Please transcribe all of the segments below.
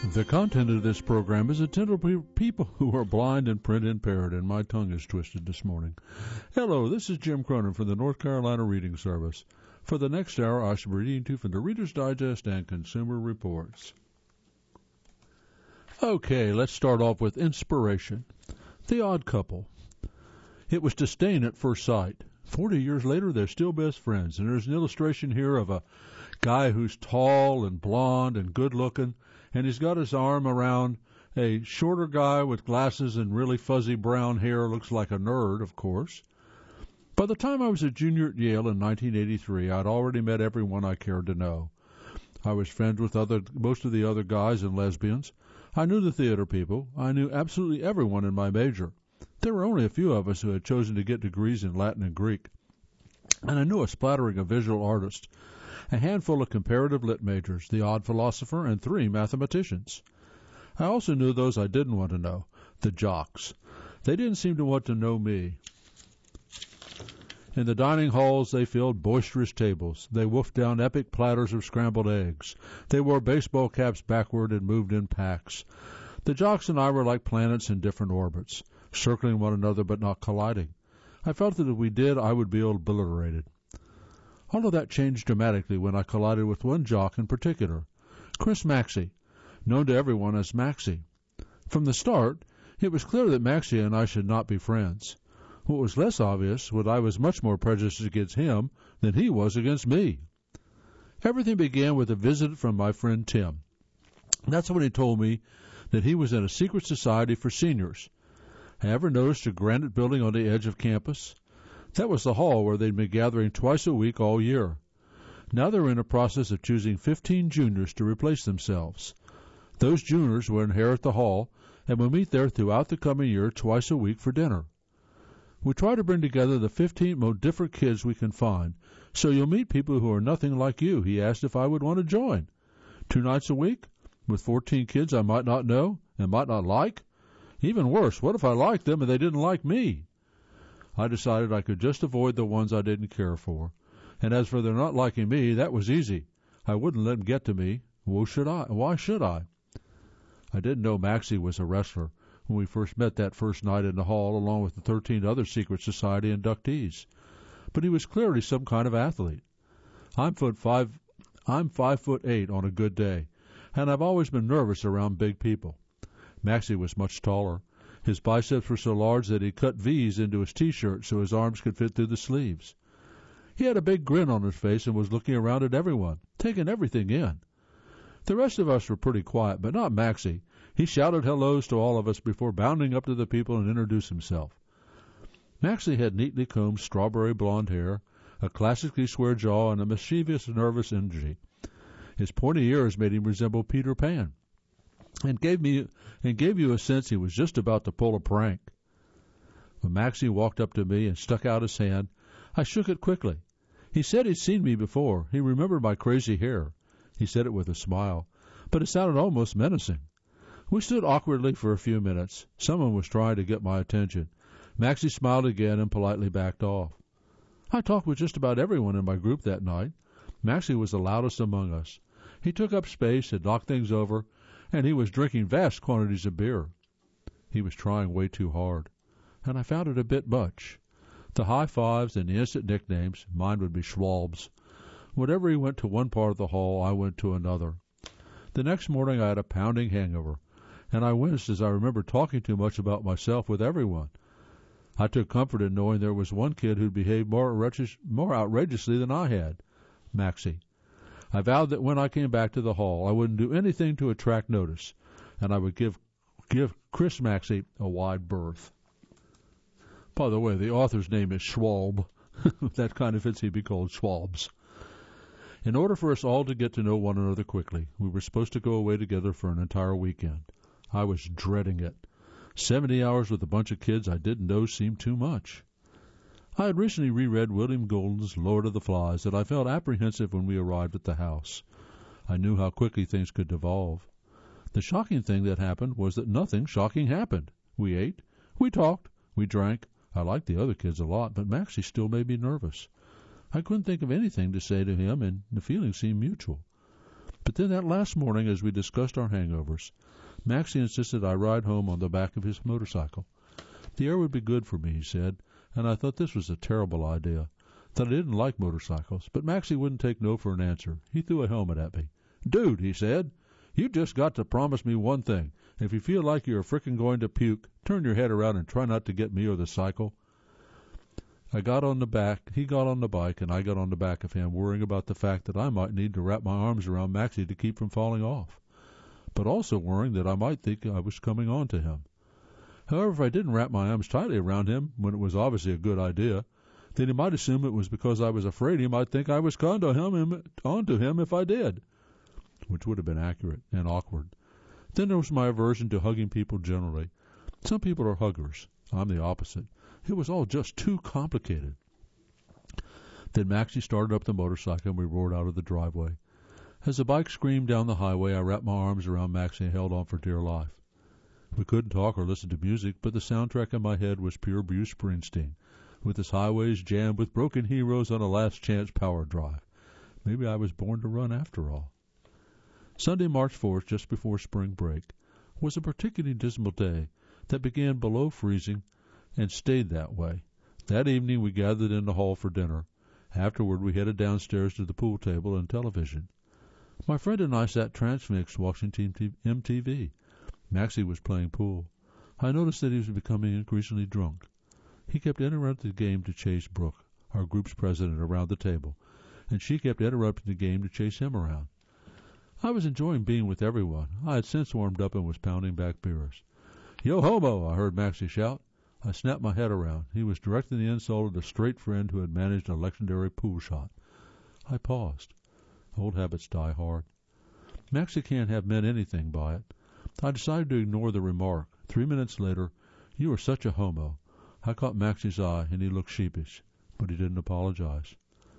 The content of this program is intended for people who are blind and print impaired, and my tongue is twisted this morning. Hello, this is Jim Cronin from the North Carolina Reading Service. For the next hour, I shall be reading to you from the Reader's Digest and Consumer Reports. Okay, let's start off with inspiration. The Odd Couple. It was disdain at first sight. 40 years later, they're still best friends, and there's an illustration here of a guy who's tall and blonde and good-looking, and he's got his arm around a shorter guy with glasses and really fuzzy brown hair, looks like a nerd, of course. By the time I was a junior at Yale in 1983, I'd already met everyone I cared to know. I was friends with most of the other guys and lesbians. I knew the theater people. I knew absolutely everyone in my major. There were only a few of us who had chosen to get degrees in Latin and Greek. And I knew a splattering of visual artists, a handful of comparative lit majors, the odd philosopher, and 3 mathematicians. I also knew those I didn't want to know, the jocks. They didn't seem to want to know me. In the dining halls, they filled boisterous tables. They wolfed down epic platters of scrambled eggs. They wore baseball caps backward and moved in packs. The jocks and I were like planets in different orbits, circling one another but not colliding. I felt that if we did, I would be obliterated. All of that changed dramatically when I collided with one jock in particular, Chris Maxey, known to everyone as Maxey. From the start, it was clear that Maxey and I should not be friends. What was less obvious was I was much more prejudiced against him than he was against me. Everything began with a visit from my friend Tim. That's when he told me that he was in a secret society for seniors. I ever noticed a granite building on the edge of campus? That was the hall where they'd been gathering twice a week all year. Now they're in a process of choosing 15 juniors to replace themselves. Those juniors will inherit the hall and will meet there throughout the coming year twice a week for dinner. We try to bring together the 15 most different kids we can find, so you'll meet people who are nothing like you. He asked if I would want to join. 2 nights a week with 14 kids I might not know and might not like? Even worse, what if I liked them and they didn't like me? I decided I could just avoid the ones I didn't care for. And as for their not liking me, that was easy. I wouldn't let them get to me. Why should I? I didn't know Maxey was a wrestler when we first met that first night in the hall, along with the 13 other secret society inductees. But he was clearly some kind of athlete. I'm 5'8" on a good day, and I've always been nervous around big people. Maxey was much taller. His biceps were so large that he cut V's into his T-shirt so his arms could fit through the sleeves. He had a big grin on his face and was looking around at everyone, taking everything in. The rest of us were pretty quiet, but not Maxey. He shouted hellos to all of us before bounding up to the people and introduced himself. Maxey had neatly combed strawberry blonde hair, a classically square jaw, and a mischievous, nervous energy. His pointy ears made him resemble Peter Pan, and gave you a sense he was just about to pull a prank. When Maxey walked up to me and stuck out his hand, I shook it quickly. He said he'd seen me before. He remembered my crazy hair. He said it with a smile, but it sounded almost menacing. We stood awkwardly for a few minutes. Someone was trying to get my attention. Maxey smiled again and politely backed off. I talked with just about everyone in my group that night. Maxey was the loudest among us. He took up space and knocked things over, and he was drinking vast quantities of beer. He was trying way too hard, and I found it a bit much. The high fives and the instant nicknames, mine would be Schwalbs. Whenever he went to one part of the hall, I went to another. The next morning I had a pounding hangover, and I winced as I remembered talking too much about myself with everyone. I took comfort in knowing there was one kid who'd behaved more outrageously than I had, Maxey. I vowed that when I came back to the hall, I wouldn't do anything to attract notice, and I would give Chris Maxey a wide berth. By the way, the author's name is Schwalb. That kind of fits, he'd be called Schwalbs. In order for us all to get to know one another quickly, we were supposed to go away together for an entire weekend. I was dreading it. 70 hours with a bunch of kids I didn't know seemed too much. I had recently reread William Golding's Lord of the Flies, and I felt apprehensive when we arrived at the house. I knew how quickly things could devolve. The shocking thing that happened was that nothing shocking happened. We ate, we talked, we drank. I liked the other kids a lot, but Maxey still made me nervous. I couldn't think of anything to say to him, and the feeling seemed mutual. But then that last morning, as we discussed our hangovers, Maxie insisted I ride home on the back of his motorcycle. The air would be good for me, he said, and I thought this was a terrible idea, that I didn't like motorcycles, but Maxie wouldn't take no for an answer. He threw a helmet at me. "Dude," he said, "you just got to promise me one thing. If you feel like you're frickin' going to puke, turn your head around and try not to get me or the cycle." He got on the bike, and I got on the back of him, worrying about the fact that I might need to wrap my arms around Maxie to keep from falling off, but also worrying that I might think I was coming on to him. However, if I didn't wrap my arms tightly around him, when it was obviously a good idea, then he might assume it was because I was afraid he might think I was onto him if I did, which would have been accurate and awkward. Then there was my aversion to hugging people generally. Some people are huggers. I'm the opposite. It was all just too complicated. Then Maxie started up the motorcycle, and we roared out of the driveway. As the bike screamed down the highway, I wrapped my arms around Maxie and held on for dear life. We couldn't talk or listen to music, but the soundtrack in my head was pure Bruce Springsteen, with his highways jammed with broken heroes on a last-chance power drive. Maybe I was born to run after all. Sunday, March 4th, just before spring break, was a particularly dismal day that began below freezing and stayed that way. That evening we gathered in the hall for dinner. Afterward we headed downstairs to the pool table and television. My friend and I sat transfixed watching MTV. Maxie was playing pool. I noticed that he was becoming increasingly drunk. He kept interrupting the game to chase Brooke, our group's president, around the table, and she kept interrupting the game to chase him around. I was enjoying being with everyone. I had since warmed up and was pounding back beers. "Yo homo!" I heard Maxie shout. I snapped my head around. He was directing the insult at a straight friend who had managed a legendary pool shot. I paused. Old habits die hard. Maxie can't have meant anything by it. I decided to ignore the remark. 3 minutes later, "You are such a homo." I caught Maxie's eye, and he looked sheepish, but he didn't apologize.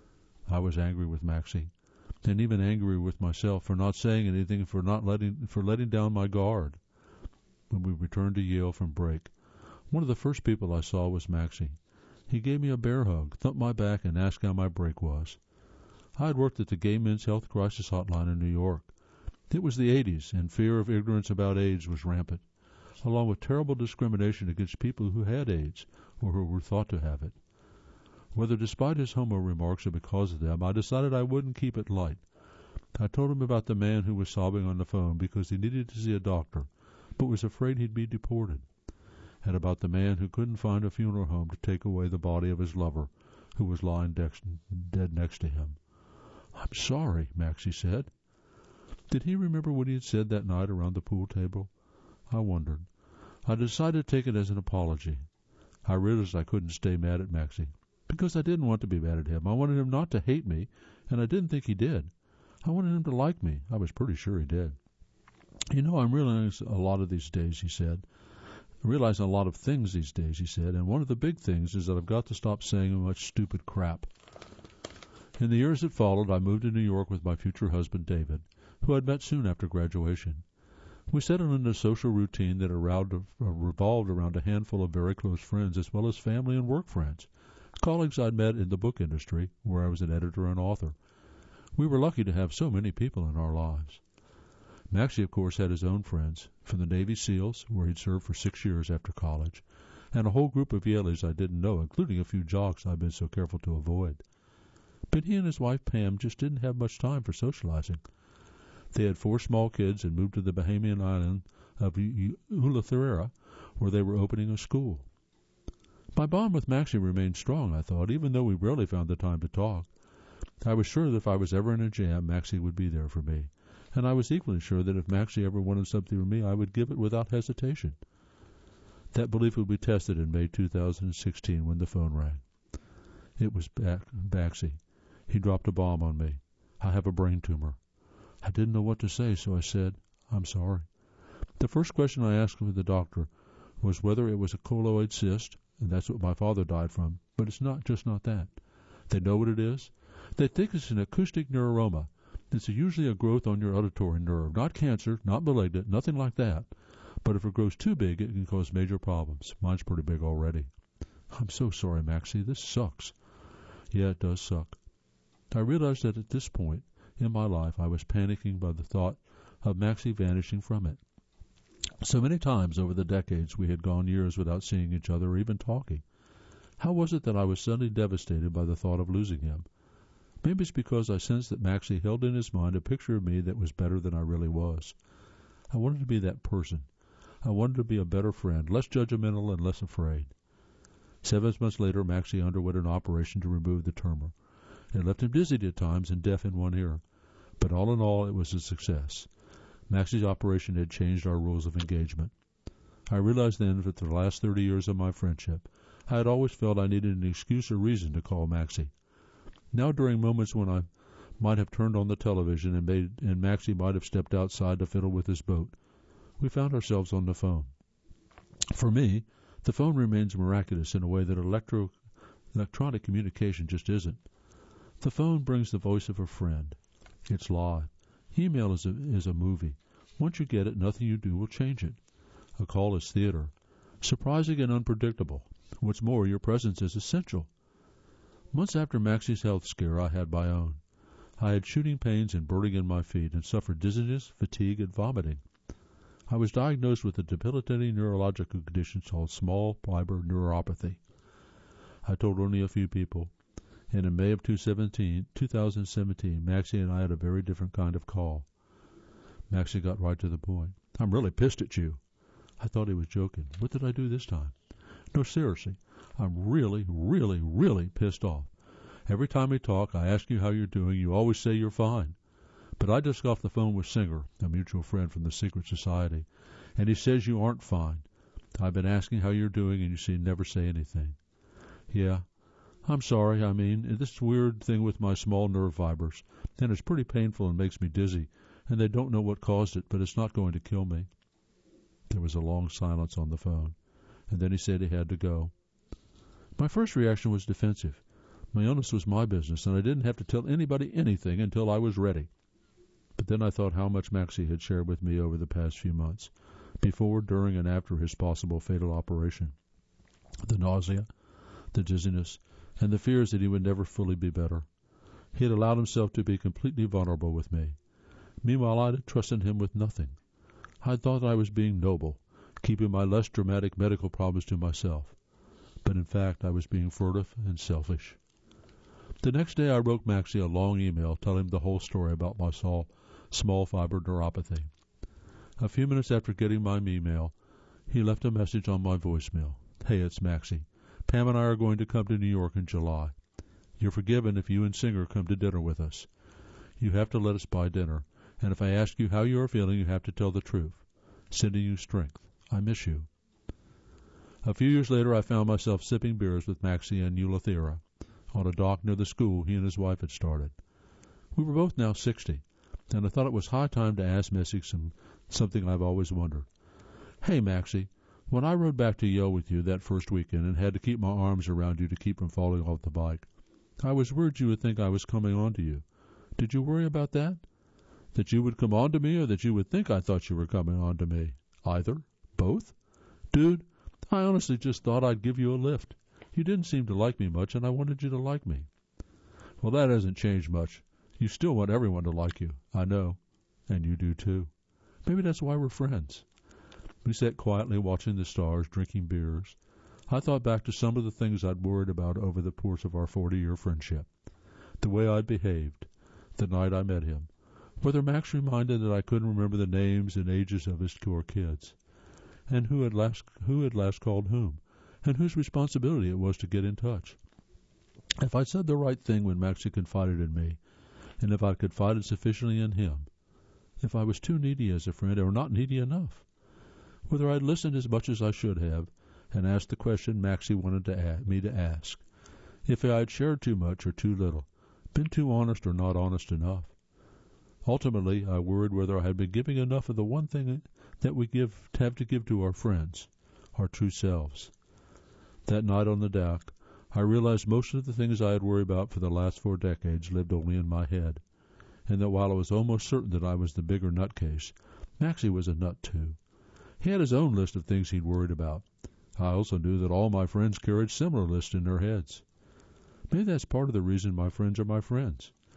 I was angry with Maxie, and even angry with myself for not saying anything, for letting down my guard. When we returned to Yale from break, one of the first people I saw was Maxie. He gave me a bear hug, thumped my back, and asked how my break was. I had worked at the Gay Men's Health Crisis Hotline in New York. It was the 80s, and fear of ignorance about AIDS was rampant, along with terrible discrimination against people who had AIDS or who were thought to have it. Whether despite his homo remarks or because of them, I decided I wouldn't keep it light. I told him about the man who was sobbing on the phone because he needed to see a doctor, but was afraid he'd be deported, and about the man who couldn't find a funeral home to take away the body of his lover, who was lying dead next to him. "I'm sorry," Maxie said. Did he remember what he had said that night around the pool table? I wondered. I decided to take it as an apology. I realized I couldn't stay mad at Maxie, because I didn't want to be mad at him. I wanted him not to hate me, and I didn't think he did. I wanted him to like me. I was pretty sure he did. "You know, I'm realizing a lot of these days," he said. "Realizing a lot of things these days," he said, "and one of the big things is that I've got to stop saying much stupid crap." In the years that followed, I moved to New York with my future husband, David, who I'd met soon after graduation. We settled into a social routine that revolved around a handful of very close friends, as well as family and work friends, colleagues I'd met in the book industry, where I was an editor and author. We were lucky to have so many people in our lives. Maxie, of course, had his own friends, from the Navy SEALs, where he'd served for 6 years after college, and a whole group of Yaleys I didn't know, including a few jocks I'd been so careful to avoid. But he and his wife, Pam, just didn't have much time for socializing. They had 4 small kids and moved to the Bahamian island of Eleuthera, where they were opening a school. My bond with Maxie remained strong, I thought, even though we rarely found the time to talk. I was sure that if I was ever in a jam, Maxie would be there for me, and I was equally sure that if Maxie ever wanted something from me, I would give it without hesitation. That belief would be tested in May 2016 when the phone rang. It was Maxie. He dropped a bomb on me. "I have a brain tumor." I didn't know what to say, so I said, "I'm sorry." The first question I asked of the doctor was whether it was a colloid cyst, and that's what my father died from, but it's not that. They know what it is. They think it's an acoustic neuroma. It's usually a growth on your auditory nerve, not cancer, not malignant, nothing like that. But if it grows too big, it can cause major problems. Mine's pretty big already. "I'm so sorry, Maxie. This sucks." Yeah, it does suck. I realized that at this point, in my life, I was panicking by the thought of Maxie vanishing from it. So many times over the decades we had gone years without seeing each other or even talking. How was it that I was suddenly devastated by the thought of losing him? Maybe it's because I sensed that Maxie held in his mind a picture of me that was better than I really was. I wanted to be that person. I wanted to be a better friend, less judgmental and less afraid. 7 months later, Maxie underwent an operation to remove the tumor. It left him dizzy at times and deaf in one ear. But all in all, it was a success. Maxie's operation had changed our rules of engagement. I realized then that for the last 30 years of my friendship, I had always felt I needed an excuse or reason to call Maxie. Now, during moments when I might have turned on the television and Maxie might have stepped outside to fiddle with his boat, we found ourselves on the phone. For me, the phone remains miraculous in a way that electronic communication just isn't. The phone brings the voice of a friend. It's live. Email is a movie. Once you get it, nothing you do will change it. A call is theater. Surprising and unpredictable. What's more, your presence is essential. Months after Maxie's health scare, I had my own. I had shooting pains and burning in my feet and suffered dizziness, fatigue, and vomiting. I was diagnosed with a debilitating neurological condition called small fiber neuropathy. I told only a few people, and in May of 2017, Maxie and I had a very different kind of call. Maxie got right to the point. "I'm really pissed at you." I thought he was joking. What did I do this time? No, seriously. I'm really, really, really pissed off. Every time we talk, I ask you how you're doing. You always say you're fine. But I just got off the phone with Singer, a mutual friend from the Secret Society, and he says you aren't fine. I've been asking how you're doing, and you never say anything. Yeah, I'm sorry. I mean, this weird thing with my small nerve fibers, and it's pretty painful and makes me dizzy, and they don't know what caused it, but it's not going to kill me. There was a long silence on the phone, and then he said he had to go. My first reaction was defensive. My illness was my business, and I didn't have to tell anybody anything until I was ready. But then I thought how much Maxie had shared with me over the past few months, before, during, and after his possible fatal operation. The nausea, the dizziness, and the fears that he would never fully be better. He had allowed himself to be completely vulnerable with me. Meanwhile, I had trusted him with nothing. I thought I was being noble, keeping my less dramatic medical problems to myself. But in fact, I was being furtive and selfish. The next day, I wrote Maxie a long email telling him the whole story about my small fiber neuropathy. A few minutes after getting my email, he left a message on my voicemail. "Hey, it's Maxie. Pam and I are going to come to New York in July. You're forgiven if you and Singer come to dinner with us. You have to let us buy dinner, and if I ask you how you are feeling, you have to tell the truth. Sending you strength. I miss you." A few years later, I found myself sipping beers with Maxie and Eulathera on a dock near the school he and his wife had started. We were both now 60, and I thought it was high time to ask Maxie something I've always wondered. "Hey, Maxie, when I rode back to Yale with you that first weekend and had to keep my arms around you to keep from falling off the bike, I was worried you would think I was coming on to you. Did you worry about that? That you would come on to me, or that you would think I thought you were coming on to me? Either? Both? Dude, I honestly just thought I'd give you a lift. You didn't seem to like me much, and I wanted you to like me." "Well, that hasn't changed much. You still want everyone to like you. I know. And you do, too. Maybe that's why we're friends." We sat quietly watching the stars, drinking beers. I thought back to some of the things I'd worried about over the course of our 40-year friendship. The way I'd behaved, the night I met him, whether Max reminded that I couldn't remember the names and ages of his 4 kids, and who had last called whom, and whose responsibility it was to get in touch. If I'd said the right thing when Maxie confided in me, and if I'd confided sufficiently in him, if I was too needy as a friend or not needy enough, whether I'd listened as much as I should have and asked the question Maxie wanted me to ask, if I had shared too much or too little, been too honest or not honest enough. Ultimately, I worried whether I had been giving enough of the one thing that we have to give to our friends, our true selves. That night on the dock, I realized most of the things I had worried about for the last 4 decades lived only in my head, and that while I was almost certain that I was the bigger nutcase, Maxie was a nut too. He had his own list of things he'd worried about. I also knew that all my friends carried similar lists in their heads. Maybe that's part of the reason my friends are my friends.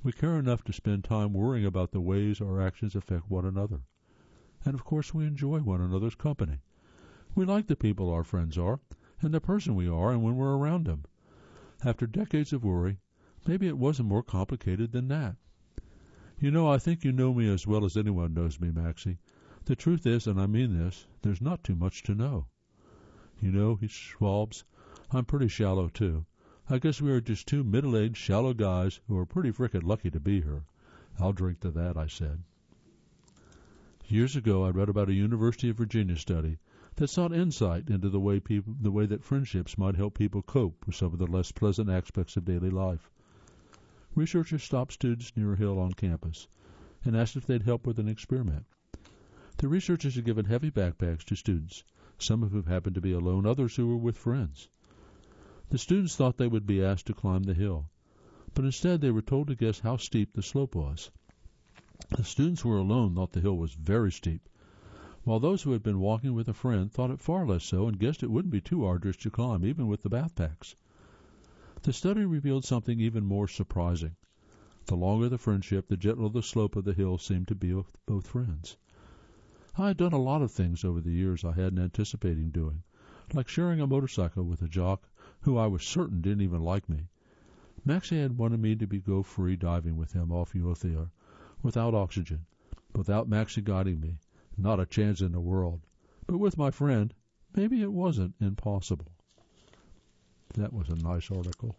We care enough to spend time worrying about the ways our actions affect one another. And of course we enjoy one another's company. We like the people our friends are, and the person we are, and when we're around them. After decades of worry, maybe it wasn't more complicated than that. I think you know me as well as anyone knows me, Maxie. The truth is, and I mean this, there's not too much to know. He swabs, I'm pretty shallow too. I guess we are just two middle-aged, shallow guys who are pretty frickin' lucky to be here. I'll drink to that, I said. Years ago, I read about a University of Virginia study that sought insight into the way that friendships might help people cope with some of the less pleasant aspects of daily life. Researchers stopped students near a hill on campus and asked if they'd help with an experiment. The researchers had given heavy backpacks to students, some of whom happened to be alone, others who were with friends. The students thought they would be asked to climb the hill, but instead they were told to guess how steep the slope was. The students who were alone thought the hill was very steep, while those who had been walking with a friend thought it far less so and guessed it wouldn't be too arduous to climb, even with the backpacks. The study revealed something even more surprising. The longer the friendship, the gentler the slope of the hill seemed to be with both friends. I had done a lot of things over the years I hadn't anticipated doing, like sharing a motorcycle with a jock who I was certain didn't even like me. Maxie had wanted me to go free diving with him off Uothea, without oxygen, without Maxie guiding me. Not a chance in the world. But with my friend, maybe it wasn't impossible. That was a nice article.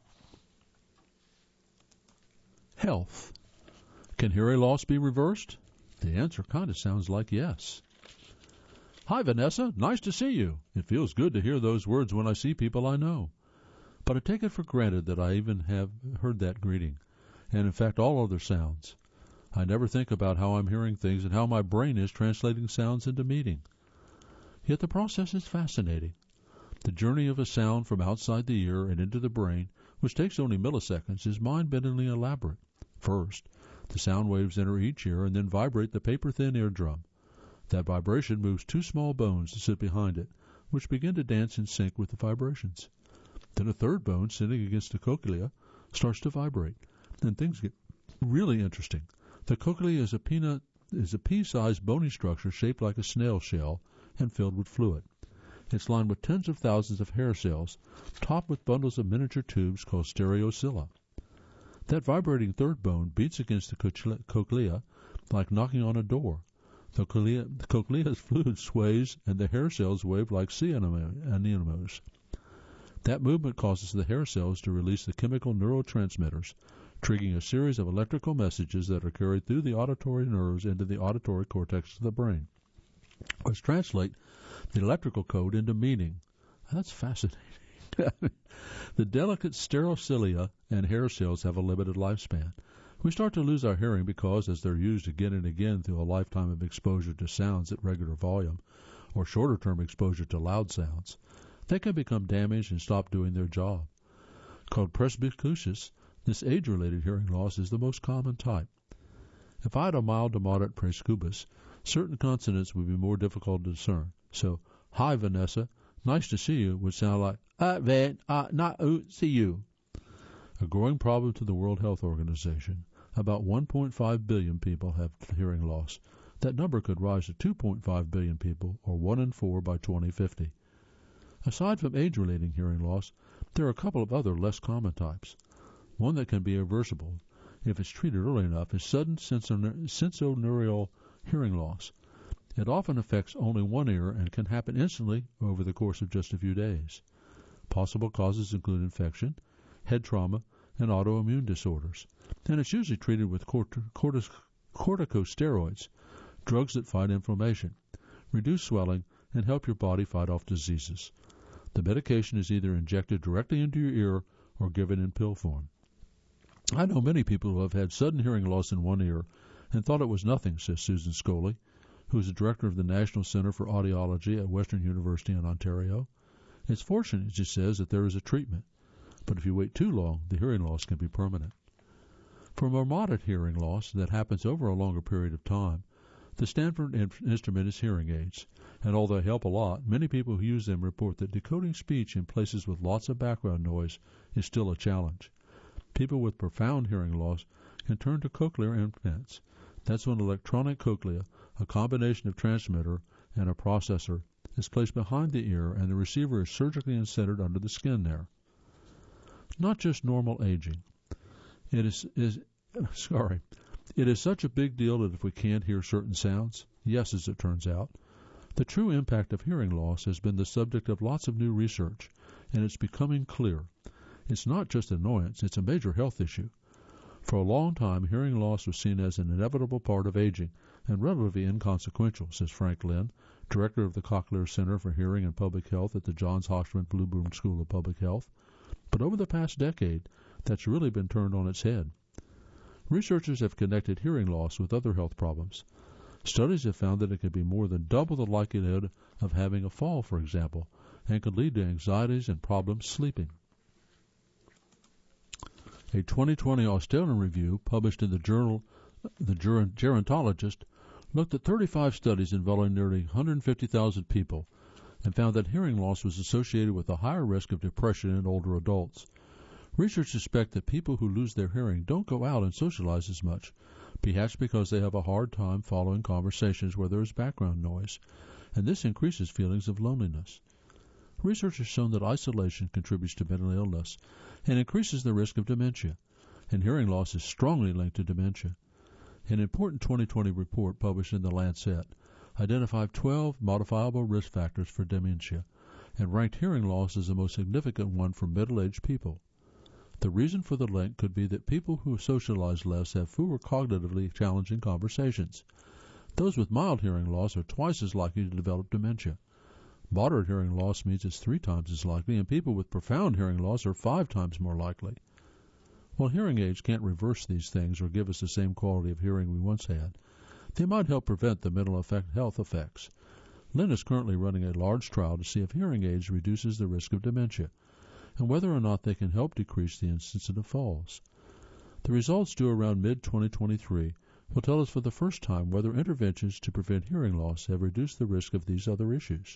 Health. Can hearing loss be reversed? The answer kind of sounds like yes. Hi, Vanessa. Nice to see you. It feels good to hear those words when I see people I know. But I take it for granted that I even have heard that greeting, and in fact all other sounds. I never think about how I'm hearing things and how my brain is translating sounds into meaning. Yet the process is fascinating. The journey of a sound from outside the ear and into the brain, which takes only milliseconds, is mind-bendingly elaborate. First, the sound waves enter each ear and then vibrate the paper-thin eardrum. That vibration moves two small bones that sit behind it, which begin to dance in sync with the vibrations. Then a third bone sitting against the cochlea starts to vibrate, and things get really interesting. The cochlea is a pea-sized bony structure shaped like a snail shell and filled with fluid. It's lined with tens of thousands of hair cells, topped with bundles of miniature tubes called stereocilia. That vibrating third bone beats against the cochlea like knocking on a door. The cochlea's fluid sways, and the hair cells wave like sea anemones. That movement causes the hair cells to release the chemical neurotransmitters, triggering a series of electrical messages that are carried through the auditory nerves into the auditory cortex of the brain, which translate the electrical code into meaning. That's fascinating. The delicate stereocilia and hair cells have a limited lifespan. We start to lose our hearing because, as they're used again and again through a lifetime of exposure to sounds at regular volume, or shorter-term exposure to loud sounds, they can become damaged and stop doing their job. Called presbycusis, this age-related hearing loss is the most common type. If I had a mild to moderate presbycusis, certain consonants would be more difficult to discern. So, hi, Vanessa, nice to see you would sound like, see you. A growing problem to the World Health Organization. About 1.5 billion people have hearing loss. That number could rise to 2.5 billion people, or 1 in 4 by 2050. Aside from age-related hearing loss, there are a couple of other less common types. One that can be reversible, if it's treated early enough, is sudden sensorineural hearing loss. It often affects only one ear and can happen instantly over the course of just a few days. Possible causes include infection, head trauma, and autoimmune disorders, and it's usually treated with corticosteroids, drugs that fight inflammation, reduce swelling, and help your body fight off diseases. The medication is either injected directly into your ear or given in pill form. I know many people who have had sudden hearing loss in one ear and thought it was nothing, says Susan Scully, who is the director of the National Center for Audiology at Western University in Ontario. It's fortunate, she says, that there is a treatment, but if you wait too long, the hearing loss can be permanent. For more moderate hearing loss that happens over a longer period of time, the Stanford instrument is hearing aids, and although they help a lot, many people who use them report that decoding speech in places with lots of background noise is still a challenge. People with profound hearing loss can turn to cochlear implants. That's when electronic cochlea, a combination of transmitter and a processor, is placed behind the ear and the receiver is surgically inserted under the skin there. Not just normal aging. It is such a big deal that if we can't hear certain sounds, yes, as it turns out, the true impact of hearing loss has been the subject of lots of new research, and it's becoming clear. It's not just annoyance, it's a major health issue. For a long time, hearing loss was seen as an inevitable part of aging and relatively inconsequential, says Frank Lynn, director of the Cochlear Center for Hearing and Public Health at the Johns Hopkins Bloomberg School of Public Health. But over the past decade, that's really been turned on its head. Researchers have connected hearing loss with other health problems. Studies have found that it can be more than double the likelihood of having a fall, for example, and could lead to anxieties and problems sleeping. A 2020 Australian review published in the journal The Gerontologist looked at 35 studies involving nearly 150,000 people and found that hearing loss was associated with a higher risk of depression in older adults. Research suspect that people who lose their hearing don't go out and socialize as much, perhaps because they have a hard time following conversations where there is background noise, and this increases feelings of loneliness. Research has shown that isolation contributes to mental illness and increases the risk of dementia, and hearing loss is strongly linked to dementia. An important 2020 report published in The Lancet identified 12 modifiable risk factors for dementia and ranked hearing loss as the most significant one for middle-aged people. The reason for the link could be that people who socialize less have fewer cognitively challenging conversations. Those with mild hearing loss are twice as likely to develop dementia. Moderate hearing loss means it's 3 times as likely, and people with profound hearing loss are 5 times more likely. While hearing aids can't reverse these things or give us the same quality of hearing we once had, they might help prevent the mental health effects. Lynn is currently running a large trial to see if hearing aids reduces the risk of dementia, and whether or not they can help decrease the incidence of falls. The results due around mid-2023 will tell us for the first time whether interventions to prevent hearing loss have reduced the risk of these other issues.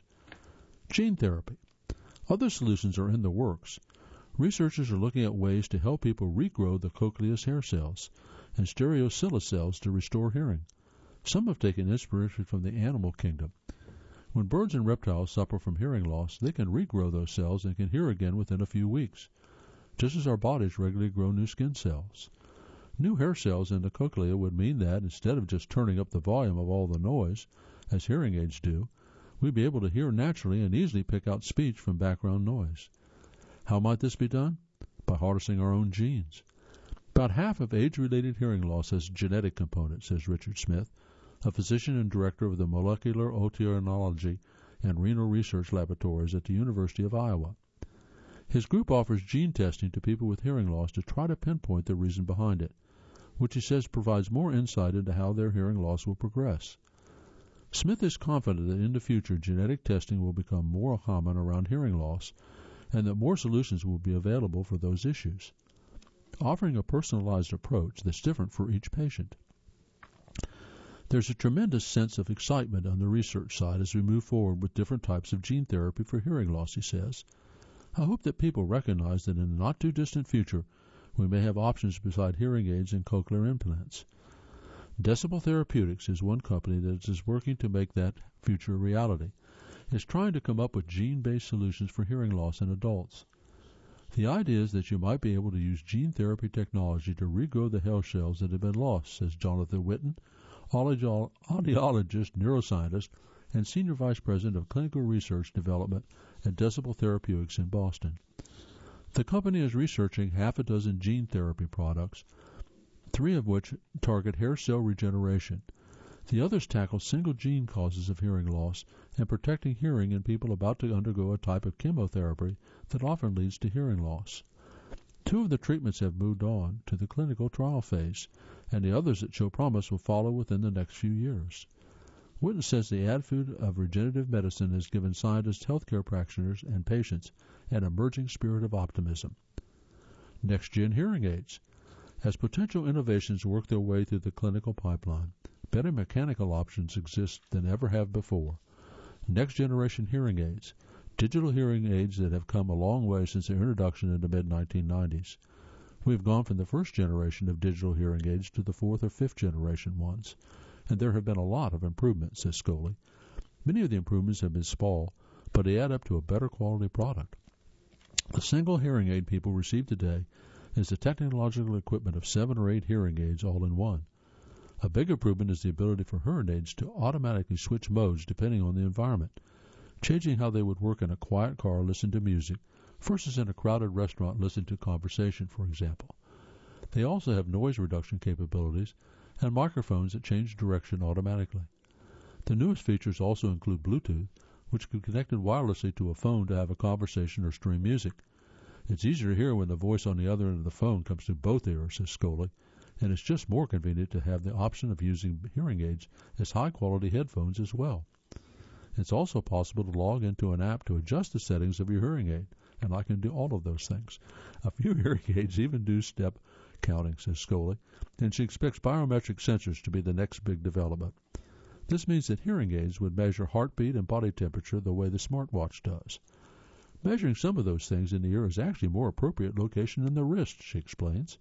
Gene therapy. Other solutions are in the works. Researchers are looking at ways to help people regrow the cochleus hair cells and stereocilia cells to restore hearing. Some have taken inspiration from the animal kingdom. When birds and reptiles suffer from hearing loss, they can regrow those cells and can hear again within a few weeks, just as our bodies regularly grow new skin cells. New hair cells in the cochlea would mean that, instead of just turning up the volume of all the noise, as hearing aids do, we'd be able to hear naturally and easily pick out speech from background noise. How might this be done? By harnessing our own genes. About half of age-related hearing loss has a genetic component, says Richard Smith, a physician and director of the Molecular Otorhinology and Renal Research Laboratories at the University of Iowa. His group offers gene testing to people with hearing loss to try to pinpoint the reason behind it, which he says provides more insight into how their hearing loss will progress. Smith is confident that in the future genetic testing will become more common around hearing loss and that more solutions will be available for those issues, offering a personalized approach that's different for each patient. There's a tremendous sense of excitement on the research side as we move forward with different types of gene therapy for hearing loss, he says. I hope that people recognize that in the not-too-distant future we may have options beside hearing aids and cochlear implants. Decibel Therapeutics is one company that is working to make that future a reality. It's trying to come up with gene-based solutions for hearing loss in adults. The idea is that you might be able to use gene therapy technology to regrow the hair cells that have been lost, says Jonathan Witten, audiologist, neuroscientist, and Senior Vice President of Clinical Research Development at Decibel Therapeutics in Boston. The company is researching half a dozen gene therapy products, 3 of which target hair cell regeneration. The others tackle single gene causes of hearing loss and protecting hearing in people about to undergo a type of chemotherapy that often leads to hearing loss. 2 of the treatments have moved on to the clinical trial phase, and the others that show promise will follow within the next few years. Witten says the attitude of regenerative medicine has given scientists, healthcare practitioners, and patients an emerging spirit of optimism. Next-gen hearing aids. As potential innovations work their way through the clinical pipeline, better mechanical options exist than ever have before. Next-generation hearing aids, digital hearing aids that have come a long way since their introduction in the mid-1990s. We have gone from the first generation of digital hearing aids to the fourth or fifth generation ones, and there have been a lot of improvements, says Scully. Many of the improvements have been small, but they add up to a better quality product. The single hearing aid people receive today is the technological equipment of 7 or 8 hearing aids all in one. A big improvement is the ability for hearing aids to automatically switch modes depending on the environment, changing how they would work in a quiet car listen to music versus in a crowded restaurant listen to conversation, for example. They also have noise reduction capabilities and microphones that change direction automatically. The newest features also include Bluetooth, which can be connected wirelessly to a phone to have a conversation or stream music. It's easier to hear when the voice on the other end of the phone comes through both ears, says Scully, and it's just more convenient to have the option of using hearing aids as high-quality headphones as well. It's also possible to log into an app to adjust the settings of your hearing aid, and I can do all of those things. A few hearing aids even do step counting, says Scully, and she expects biometric sensors to be the next big development. This means that hearing aids would measure heartbeat and body temperature the way the smartwatch does. Measuring some of those things in the ear is actually a more appropriate location than the wrist, she explains.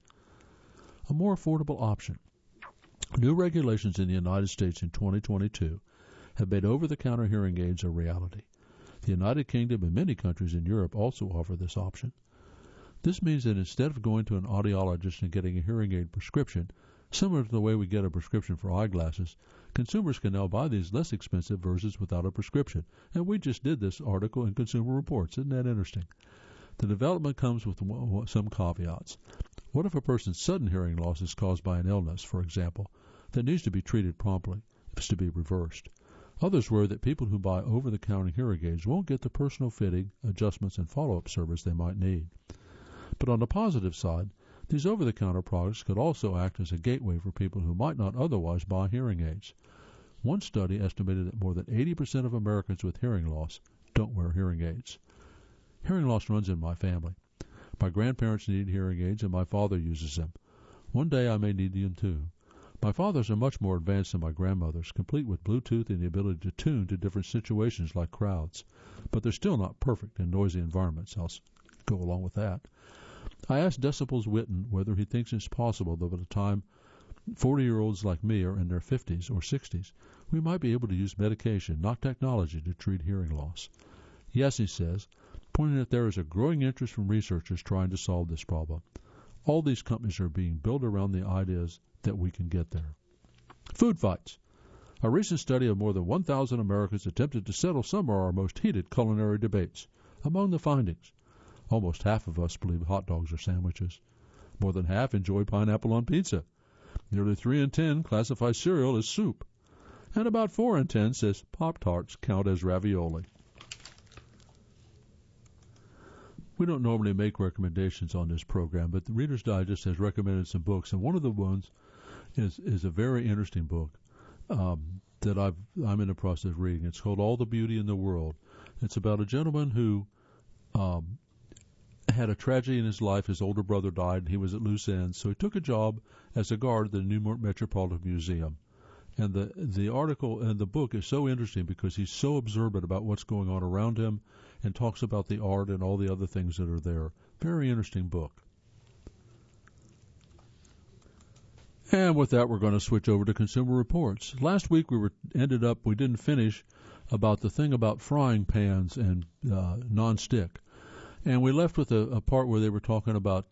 A more affordable option. New regulations in the United States in 2022 have made over-the-counter hearing aids a reality. The United Kingdom and many countries in Europe also offer this option. This means that instead of going to an audiologist and getting a hearing aid prescription, similar to the way we get a prescription for eyeglasses, consumers can now buy these less expensive versions without a prescription. And we just did this article in Consumer Reports. Isn't that interesting? The development comes with some caveats. What if a person's sudden hearing loss is caused by an illness, for example, that needs to be treated promptly if it's to be reversed? Others worry that people who buy over-the-counter hearing aids won't get the personal fitting, adjustments, and follow-up service they might need. But on the positive side, these over-the-counter products could also act as a gateway for people who might not otherwise buy hearing aids. One study estimated that more than 80% of Americans with hearing loss don't wear hearing aids. Hearing loss runs in my family. My grandparents need hearing aids, and my father uses them. One day I may need them too. My father's are much more advanced than my grandmother's, complete with Bluetooth and the ability to tune to different situations like crowds. But they're still not perfect in noisy environments. I'll go along with that. I asked Decibels Witten whether he thinks it's possible that by the time 40-year-olds like me are in their 50s or 60s, we might be able to use medication, not technology, to treat hearing loss. Yes, he says, pointing that there is a growing interest from researchers trying to solve this problem. All these companies are being built around the ideas that we can get there. Food fights. A recent study of more than 1,000 Americans attempted to settle some of our most heated culinary debates. Among the findings, almost half of us believe hot dogs are sandwiches. More than half enjoy pineapple on pizza. Nearly 3 in 10 classify cereal as soup. And about 4 in 10 says Pop-Tarts count as ravioli. We don't normally make recommendations on this program, but the Reader's Digest has recommended some books, and one of the ones is a very interesting book that I'm in the process of reading. It's called All the Beauty in the World. It's about a gentleman who had a tragedy in his life. His older brother died, and he was at loose ends, so he took a job as a guard at the New York Metropolitan Museum. And the article and the book is so interesting because he's so observant about what's going on around him and talks about the art and all the other things that are there. Very interesting book. And with that, we're going to switch over to Consumer Reports. Last week we didn't finish about the thing about frying pans and non-stick. And we left with a part where they were talking about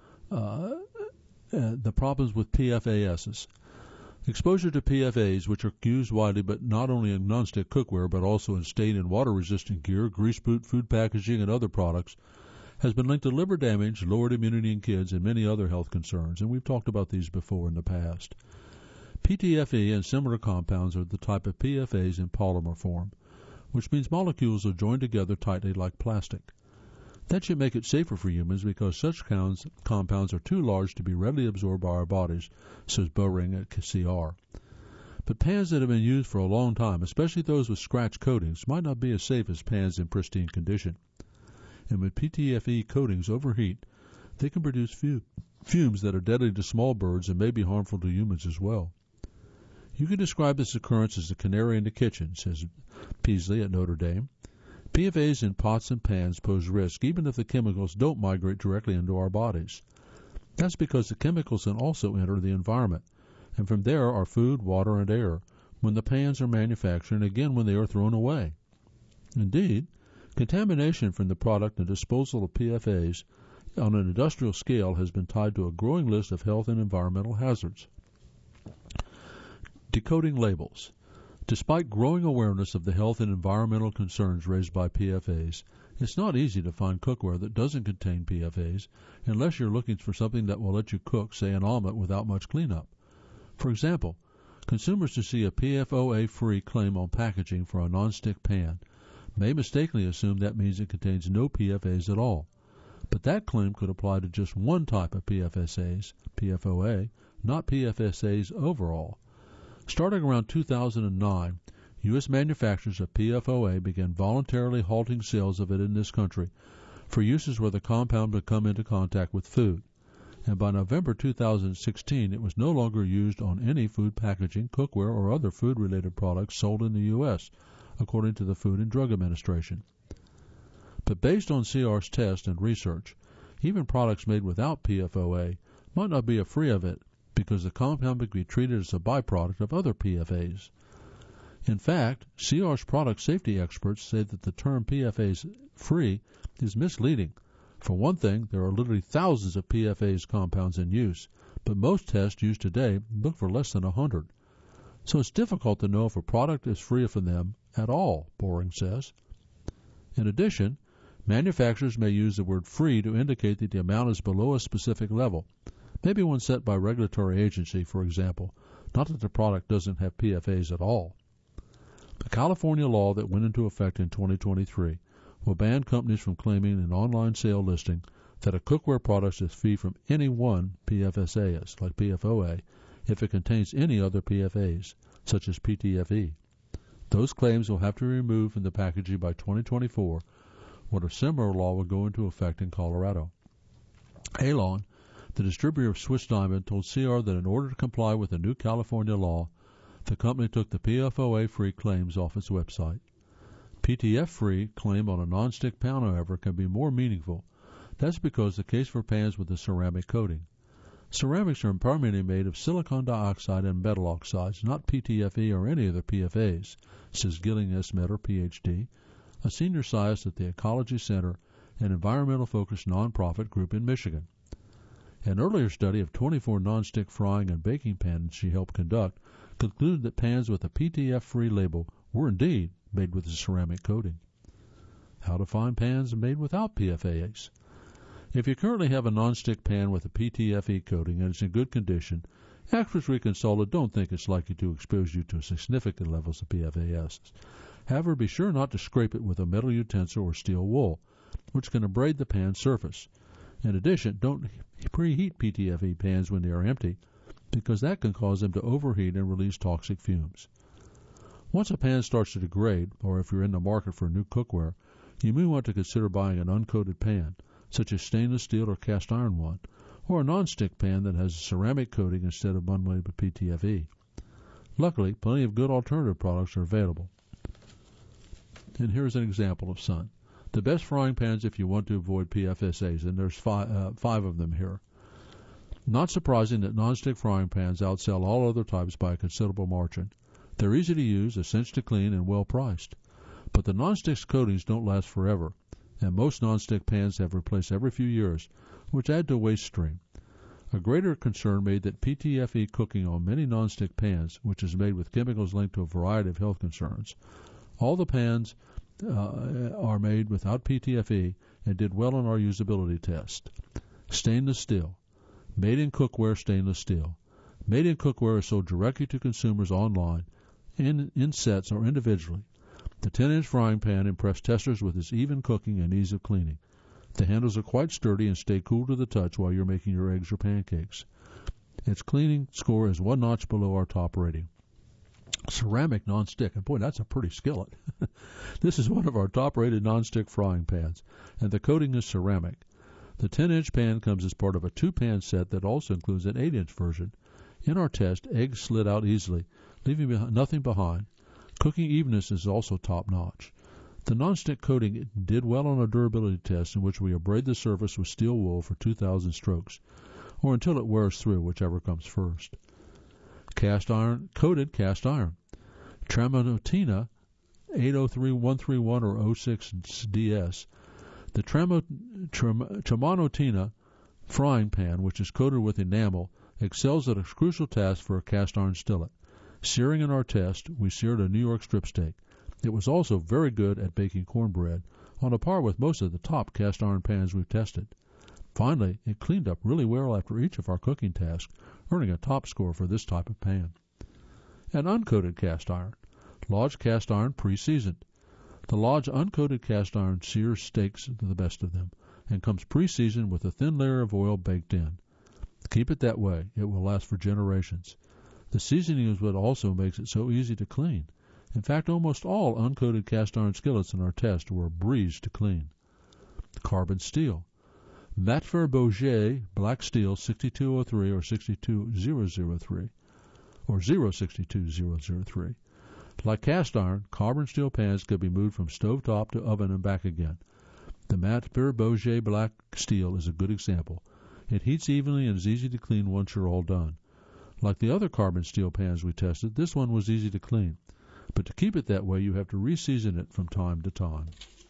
the problems with PFASs. Exposure to PFAs, which are used widely but not only in nonstick cookware but also in stain and water-resistant gear, grease boot, food packaging, and other products, has been linked to liver damage, lowered immunity in kids, and many other health concerns, and we've talked about these before in the past. PTFE and similar compounds are the type of PFAs in polymer form, which means molecules are joined together tightly like plastic. That should make it safer for humans because such compounds are too large to be readily absorbed by our bodies, says Boring at CR. But pans that have been used for a long time, especially those with scratch coatings, might not be as safe as pans in pristine condition. And when PTFE coatings overheat, they can produce fumes that are deadly to small birds and may be harmful to humans as well. You can describe this occurrence as the canary in the kitchen, says Peasley at Notre Dame. PFAs in pots and pans pose risk even if the chemicals don't migrate directly into our bodies. That's because the chemicals can also enter the environment, and from there are food, water, and air when the pans are manufactured and again when they are thrown away. Indeed, contamination from the product and disposal of PFAS on an industrial scale has been tied to a growing list of health and environmental hazards. Decoding labels. Despite growing awareness of the health and environmental concerns raised by PFAS, it's not easy to find cookware that doesn't contain PFAS unless you're looking for something that will let you cook, say, an omelet without much cleanup. For example, consumers who see a PFOA-free claim on packaging for a nonstick pan may mistakenly assume that means it contains no PFAS at all. But that claim could apply to just one type of PFOA, not PFAS overall. Starting around 2009, U.S. manufacturers of PFOA began voluntarily halting sales of it in this country for uses where the compound would come into contact with food. And by November 2016, it was no longer used on any food packaging, cookware, or other food-related products sold in the U.S., according to the Food and Drug Administration. But based on CR's test and research, even products made without PFOA might not be free of it because the compound could be treated as a byproduct of other PFAS. In fact, CR's product safety experts say that the term PFAS-free is misleading. For one thing, there are literally thousands of PFAS compounds in use, but most tests used today look for less than 100. So it's difficult to know if a product is free from them at all, Boring says. In addition, manufacturers may use the word free to indicate that the amount is below a specific level, maybe one set by a regulatory agency, for example, not that the product doesn't have PFAS at all. The California law that went into effect in 2023 will ban companies from claiming an online sale listing that a cookware product is free from any one PFAS, like PFOA, if it contains any other PFAS, such as PTFE. Those claims will have to be removed from the packaging by 2024, when a similar law will go into effect in Colorado. Alon, the distributor of Swiss Diamond, told CR that in order to comply with the new California law, the company took the PFOA-free claims off its website. PTF-free claim on a nonstick pan, however, can be more meaningful. That's because the case for pans with a ceramic coating. Ceramics are primarily made of silicon dioxide and metal oxides, not PTFE or any other PFAs, says Gilling S. Metter, Ph.D., a senior scientist at the Ecology Center, an environmental-focused nonprofit group in Michigan. An earlier study of 24 nonstick frying and baking pans she helped conduct concluded that pans with a PTF-free label were indeed made with a ceramic coating. How to find pans made without PFAS? If you currently have a nonstick pan with a PTFE coating and it's in good condition, experts we consulted don't think it's likely to expose you to significant levels of PFAS. However, be sure not to scrape it with a metal utensil or steel wool, which can abrade the pan surface. In addition, don't preheat PTFE pans when they are empty, because that can cause them to overheat and release toxic fumes. Once a pan starts to degrade, or if you're in the market for new cookware, you may want to consider buying an uncoated pan, such as stainless steel or cast iron one, or a nonstick pan that has a ceramic coating instead of one made with PTFE. Luckily, plenty of good alternative products are available. And here's an example of some. The best frying pans if you want to avoid PFAS, and there's five of them here. Not surprising that nonstick frying pans outsell all other types by a considerable margin. They're easy to use, essential to clean, and well priced. But the nonstick coatings don't last forever, and most nonstick pans have replaced every few years, which add to a waste stream. A greater concern made that PTFE cooking on many nonstick pans, which is made with chemicals linked to a variety of health concerns. All the pans are made without PTFE and did well on our usability test. Stainless steel. Made in cookware stainless steel. Made in cookware is sold directly to consumers online, in sets or individually. The 10-inch frying pan impressed testers with its even cooking and ease of cleaning. The handles are quite sturdy and stay cool to the touch while you're making your eggs or pancakes. Its cleaning score is one notch below our top rating. Ceramic nonstick, and boy, that's a pretty skillet. This is one of our top-rated nonstick frying pans, and the coating is ceramic. The 10-inch pan comes as part of a 2-pan set that also includes an 8-inch version. In our test, eggs slid out easily, leaving nothing behind. Cooking evenness is also top-notch. The nonstick coating did well on a durability test in which we abrade the surface with steel wool for 2,000 strokes. or until it wears through, whichever comes first. Coated cast iron. Tramontina 803131 or 06DS. The Tramontina frying pan, which is coated with enamel, excels at a crucial task for a cast iron skillet. Searing in our test, we seared a New York strip steak. It was also very good at baking cornbread, on a par with most of the top cast iron pans we've tested. Finally, it cleaned up really well after each of our cooking tasks, earning a top score for this type of pan. An uncoated cast iron. Lodge cast iron pre-seasoned. The Lodge uncoated cast iron sears steaks the best of them, and comes pre-seasoned with a thin layer of oil baked in. Keep it that way. It will last for generations. The seasoning is what also makes it so easy to clean. In fact, almost all uncoated cast iron skillets in our test were a breeze to clean. Carbon steel. Matfer Bourget black steel 6203 or 62003 or 062003. Like cast iron, carbon steel pans could be moved from stovetop to oven and back again. The Matfer Bourget black steel is a good example. It heats evenly and is easy to clean once you're all done. Like the other carbon steel pans we tested, this one was easy to clean. But to keep it that way, you have to re-season it from time to time.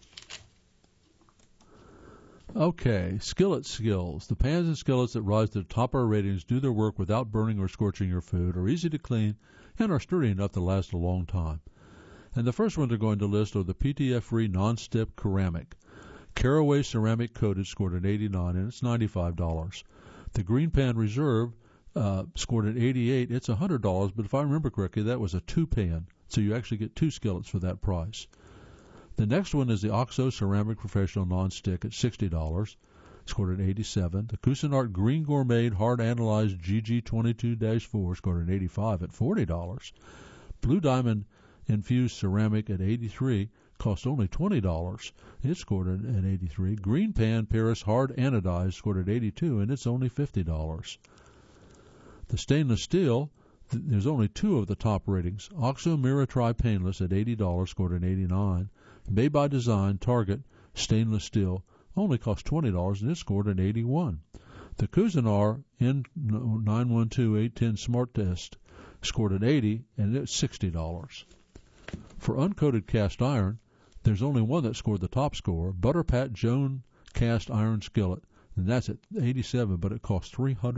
Okay, skillet skills. The pans and skillets that rise to the top of our ratings do their work without burning or scorching your food, are easy to clean, and are sturdy enough to last a long time. And the first ones they're going to list are the PTF-free non-stick ceramic. Caraway ceramic coated scored an 89, and it's $95. The Green Pan Reserve scored an 88. It's $100, but if I remember correctly, that was a two-pan, so you actually get two skillets for that price. The next one is the OXO Ceramic Professional Non-Stick at $60, scored an 87. The Cuisinart Green Gourmet Hard Analyzed GG22-4 scored an 85 at $40. Blue Diamond Infused Ceramic at 83 cost only $20. It scored an 83. Green Pan Paris Hard Anodized scored at 82, and it's only $50. The stainless steel, there's only two of the top ratings. OXO Miratri Painless at $80 scored an 89. Made by Design Target stainless steel only cost $20, and it scored an 81. The Cuisinart N912810 Smart Test scored an 80, and it's $60. For uncoated cast iron, there's only one that scored the top score, Butter Pat Joan Cast Iron Skillet, and that's at 87, but it cost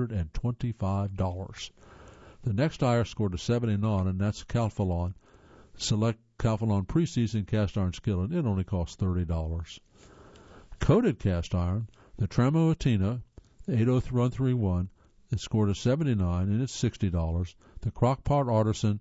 $325. The next iron scored a 79, and that's Calphalon Select Calphalon Pre-Seasoned Cast Iron Skillet. It only costs $30. Coated cast iron, the Tramontina 80131, it scored a 79, and it's $60. The Crock-Pot Artisan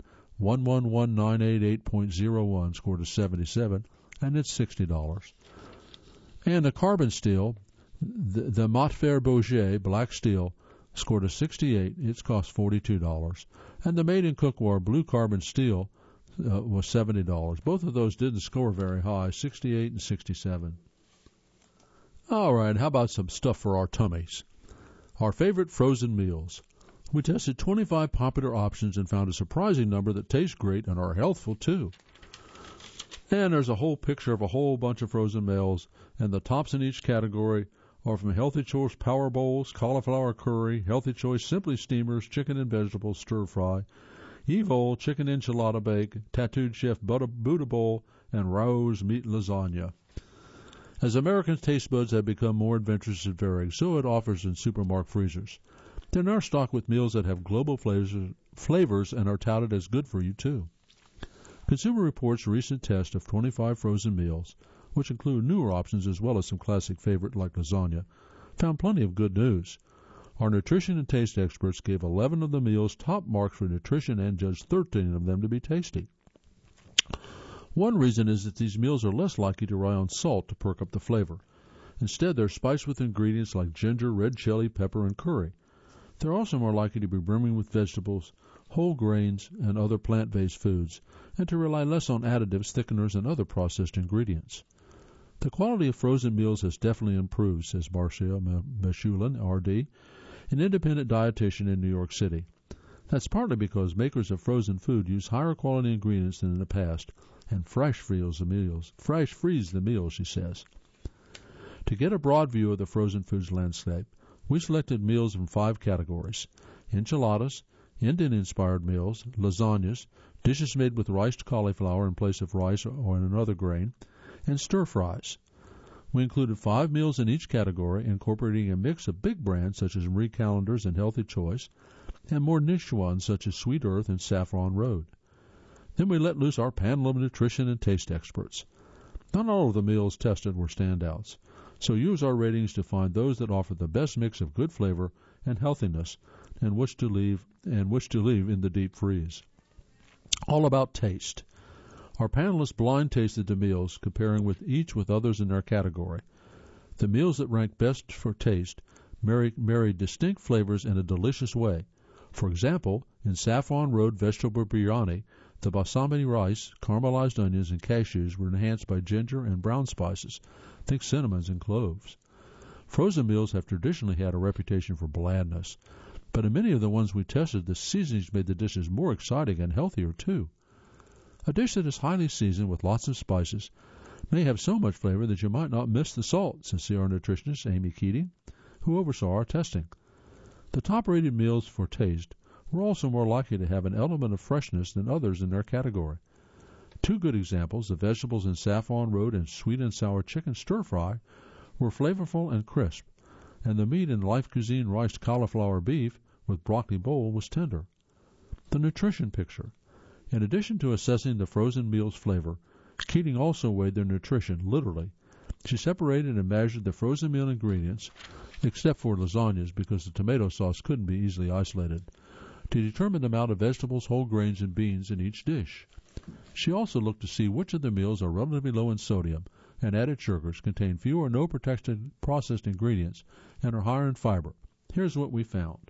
111988.01 scored a 77, and it's $60. And the carbon steel, the Matfer Bourget black steel, scored a 68. It's cost $42. And the Made in Cookware blue carbon steel was $70. Both of those didn't score very high, 68 and 67. All right, how about some stuff for our tummies? Our favorite frozen meals. We tested 25 popular options and found a surprising number that taste great and are healthful too. And there's a whole picture of a whole bunch of frozen meals, and the tops in each category are from Healthy Choice Power Bowls, Cauliflower Curry, Healthy Choice Simply Steamers, Chicken and Vegetables Stir Fry, Evol Chicken Enchilada Bake, Tattooed Chef Buddha Bowl, and Rao's Meat Lasagna. As Americans' taste buds have become more adventurous and varied, so it offers in supermarket freezers. They're now stocked with meals that have global flavors and are touted as good for you too. Consumer Reports' recent test of 25 frozen meals, which include newer options as well as some classic favorite like lasagna, found plenty of good news. Our nutrition and taste experts gave 11 of the meals top marks for nutrition and judged 13 of them to be tasty. One reason is that these meals are less likely to rely on salt to perk up the flavor. Instead, they're spiced with ingredients like ginger, red chili, pepper, and curry. They're also more likely to be brimming with vegetables, whole grains, and other plant-based foods, and to rely less on additives, thickeners, and other processed ingredients. The quality of frozen meals has definitely improved, says Marcia Mechulin, R.D., an independent dietitian in New York City. That's partly because makers of frozen food use higher quality ingredients than in the past, and freeze the meals, she says. To get a broad view of the frozen foods landscape, We selected meals from 5 categories: enchiladas, Indian-inspired meals, lasagnas, dishes made with riced cauliflower in place of rice or another grain, and stir-fries. We included 5 meals in each category, incorporating a mix of big brands such as Marie Callender's and Healthy Choice, and more niche ones such as Sweet Earth and Saffron Road. Then we let loose our panel of nutrition and taste experts. Not all of the meals tested were standouts, so use our ratings to find those that offer the best mix of good flavor and healthiness, and which to leave in the deep freeze. All about taste. Our panelists blind tasted the meals, comparing each with others in their category. The meals that ranked best for taste married distinct flavors in a delicious way. For example, in Saffron Road vegetable biryani, the basmati rice, caramelized onions, and cashews were enhanced by ginger and brown spices. Think cinnamons and cloves. Frozen meals have traditionally had a reputation for blandness, but in many of the ones we tested, the seasonings made the dishes more exciting and healthier too. A dish that is highly seasoned with lots of spices may have so much flavor that you might not miss the salt, says our nutritionist Amy Keating, who oversaw our testing. The top-rated meals for taste were also more likely to have an element of freshness than others in their category. 2 good examples, the vegetables in Saffron Road and sweet and sour chicken stir-fry, were flavorful and crisp, and the meat in Life Cuisine riced cauliflower beef with broccoli bowl was tender. The nutrition picture. In addition to assessing the frozen meal's flavor, Keating also weighed their nutrition, literally. She separated and measured the frozen meal ingredients, except for lasagnas because the tomato sauce couldn't be easily isolated, to determine the amount of vegetables, whole grains, and beans in each dish. She also looked to see which of the meals are relatively low in sodium and added sugars, contain few or no processed ingredients, and are higher in fiber. Here's what we found.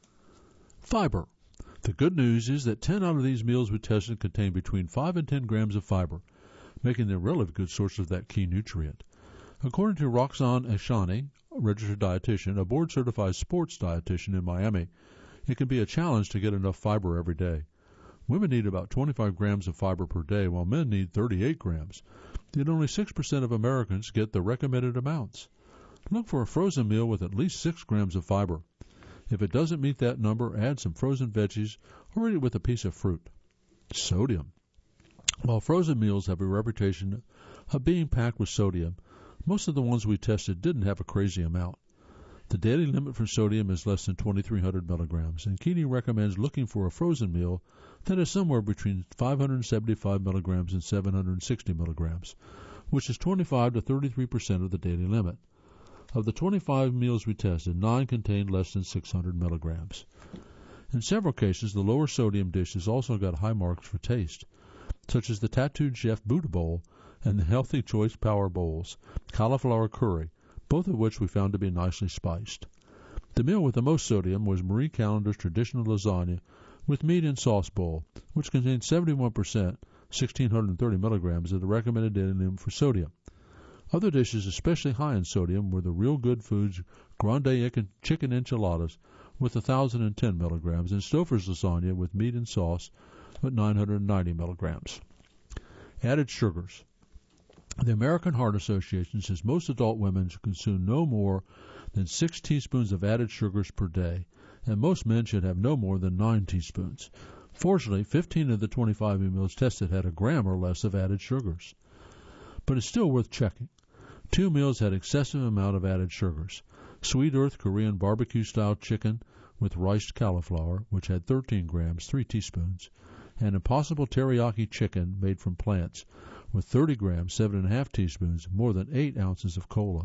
Fiber. The good news is that 10 out of these meals we tested contain between 5 and 10 grams of fiber, making them relatively good sources of that key nutrient. According to Roxanne Ashani, a registered dietitian, a board-certified sports dietitian in Miami, it can be a challenge to get enough fiber every day. Women need about 25 grams of fiber per day, while men need 38 grams. Yet only 6% of Americans get the recommended amounts. Look for a frozen meal with at least 6 grams of fiber. If it doesn't meet that number, add some frozen veggies or eat it with a piece of fruit. Sodium. While frozen meals have a reputation of being packed with sodium, most of the ones we tested didn't have a crazy amount. The daily limit for sodium is less than 2,300 milligrams, and Keating recommends looking for a frozen meal that is somewhere between 575 milligrams and 760 milligrams, which is 25 to 33% of the daily limit. Of the 25 meals we tested, 9 contained less than 600 milligrams. In several cases, the lower sodium dishes also got high marks for taste, such as the Tattooed Chef Buddha Bowl and the Healthy Choice Power Bowls, cauliflower curry, both of which we found to be nicely spiced. The meal with the most sodium was Marie Callender's traditional lasagna with meat and sauce bowl, which contained 71%, 1,630 milligrams of the recommended daily limit for sodium. Other dishes especially high in sodium were the Real Good Foods Grande Chicken Enchiladas with 1,010 milligrams and Stouffer's lasagna with meat and sauce with 990 milligrams. Added sugars. The American Heart Association says most adult women should consume no more than 6 teaspoons of added sugars per day, and most men should have no more than 9 teaspoons. Fortunately, 15 of the 25 meals tested had a gram or less of added sugars. But it's still worth checking. 2 meals had excessive amount of added sugars. Sweet Earth Korean barbecue-style chicken with riced cauliflower, which had 13 grams, 3 teaspoons, and Impossible teriyaki chicken made from plants with 30 grams, 7.5 teaspoons, more than 8 ounces of cola.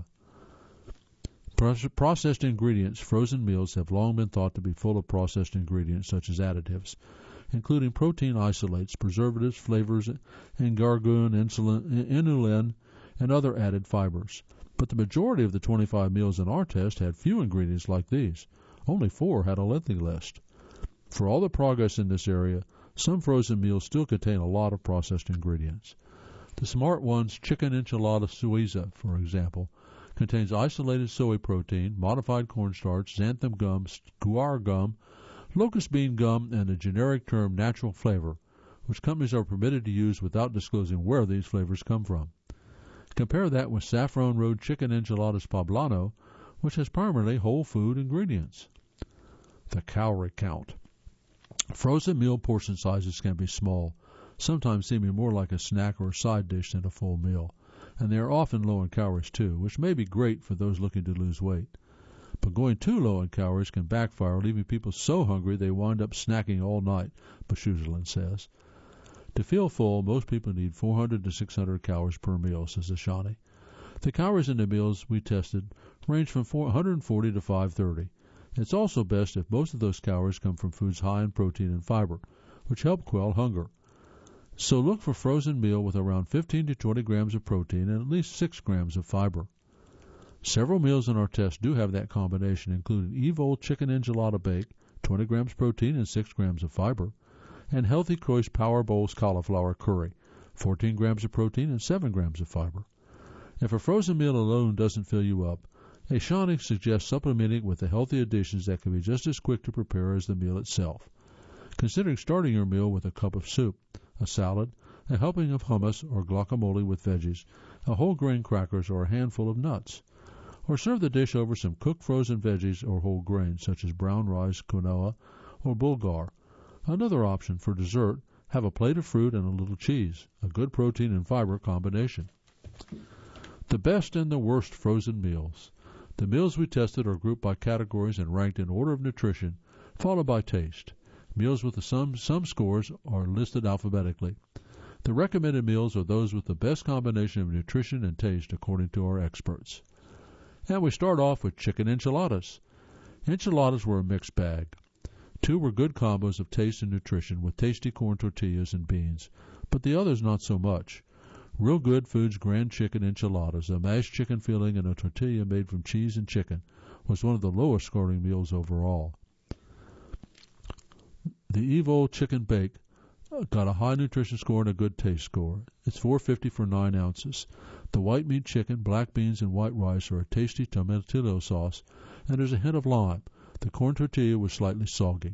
Processed ingredients. Frozen meals have long been thought to be full of processed ingredients such as additives, including protein isolates, preservatives, flavors, and gargoone, inulin, and other added fibers. But the majority of the 25 meals in our test had few ingredients like these. Only 4 had a lengthy list. For all the progress in this area, some frozen meals still contain a lot of processed ingredients. The Smart One's chicken enchilada suiza, for example, contains isolated soy protein, modified cornstarch, xanthan gum, guar gum, locust bean gum, and the generic term natural flavor, which companies are permitted to use without disclosing where these flavors come from. Compare that with Saffron Road chicken enchiladas poblano, which has primarily whole food ingredients. The calorie count. Frozen meal portion sizes can be small, sometimes seeming more like a snack or a side dish than a full meal, and they are often low in calories too, which may be great for those looking to lose weight. But going too low in calories can backfire, leaving people so hungry they wind up snacking all night, Switzerland says. To feel full, most people need 400 to 600 calories per meal, says Ashani. The calories in the meals we tested range from 140 to 530. It's also best if most of those calories come from foods high in protein and fiber, which help quell hunger. So look for frozen meal with around 15 to 20 grams of protein and at least 6 grams of fiber. Several meals in our test do have that combination, including Evol chicken enchilada bake, 20 grams protein and 6 grams of fiber, and Healthy Choice Power Bowls cauliflower curry, 14 grams of protein and 7 grams of fiber. If a frozen meal alone doesn't fill you up, Ashani suggests supplementing with the healthy additions that can be just as quick to prepare as the meal itself. Considering starting your meal with a cup of soup, a salad, a helping of hummus or guacamole with veggies, a whole grain crackers, or a handful of nuts. Or serve the dish over some cooked frozen veggies or whole grains such as brown rice, quinoa, or bulgur. Another option for dessert, have a plate of fruit and a little cheese, a good protein and fiber combination. The best and the worst frozen meals. The meals we tested are grouped by categories and ranked in order of nutrition, followed by taste. Meals with some scores are listed alphabetically. The recommended meals are those with the best combination of nutrition and taste according to our experts. And we start off with chicken enchiladas. Enchiladas were a mixed bag. 2 were good combos of taste and nutrition with tasty corn tortillas and beans, but the others not so much. Real Good Foods Grand Chicken Enchiladas, a mashed chicken filling and a tortilla made from cheese and chicken, was one of the lowest scoring meals overall. The Evol Chicken Bake got a high nutrition score and a good taste score. It's $4.50 for 9 ounces. The white meat chicken, black beans, and white rice are a tasty tomatillo sauce, and there's a hint of lime. The corn tortilla was slightly soggy.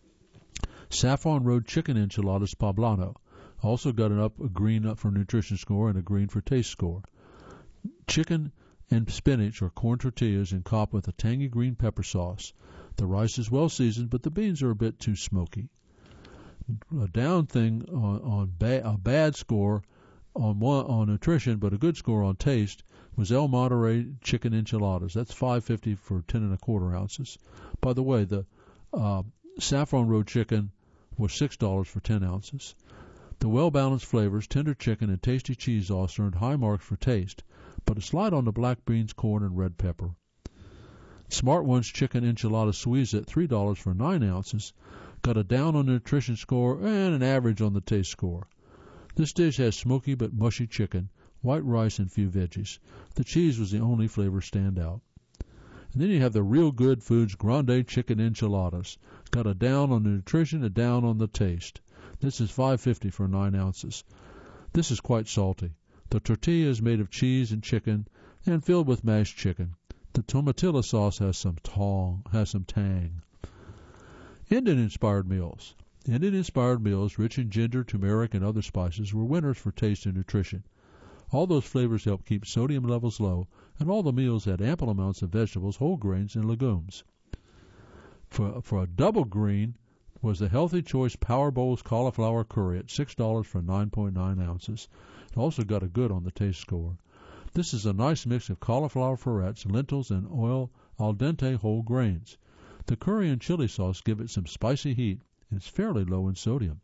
Saffron Road Chicken Enchiladas Poblano also got a green up for nutrition score and a green for taste score. Chicken and spinach or corn tortillas encop with a tangy green pepper sauce. The rice is well seasoned, but the beans are a bit too smoky. A down thing on a bad score on nutrition, but a good score on taste, was El Monterey Chicken Enchiladas. That's $5.50 for 10 1/4 ounces. By the way, the Saffron Road chicken was $6 for 10 ounces. The well-balanced flavors, tender chicken and tasty cheese sauce earned high marks for taste, but a slide on the black beans, corn, and red pepper. Smart One's Chicken Enchilada Suiza at $3 for 9 ounces got a down on the nutrition score and an average on the taste score. This dish has smoky but mushy chicken, white rice, and few veggies. The cheese was the only flavor standout. And then you have the Real Good Foods Grande Chicken Enchiladas. Got a down on the nutrition, a down on the taste. This is $5.50 for 9 ounces. This is quite salty. The tortilla is made of cheese and chicken and filled with mashed chicken. The tomatillo sauce has some tang. Indian-inspired meals. Indian-inspired meals, rich in ginger, turmeric, and other spices, were winners for taste and nutrition. All those flavors help keep sodium levels low, and all the meals had ample amounts of vegetables, whole grains, and legumes. For a double green was the Healthy Choice Power Bowls cauliflower curry at $6 for 9.9 ounces. It also got a good on the taste score. This is a nice mix of cauliflower florets, lentils, and oil al dente whole grains. The curry and chili sauce give it some spicy heat, and it's fairly low in sodium.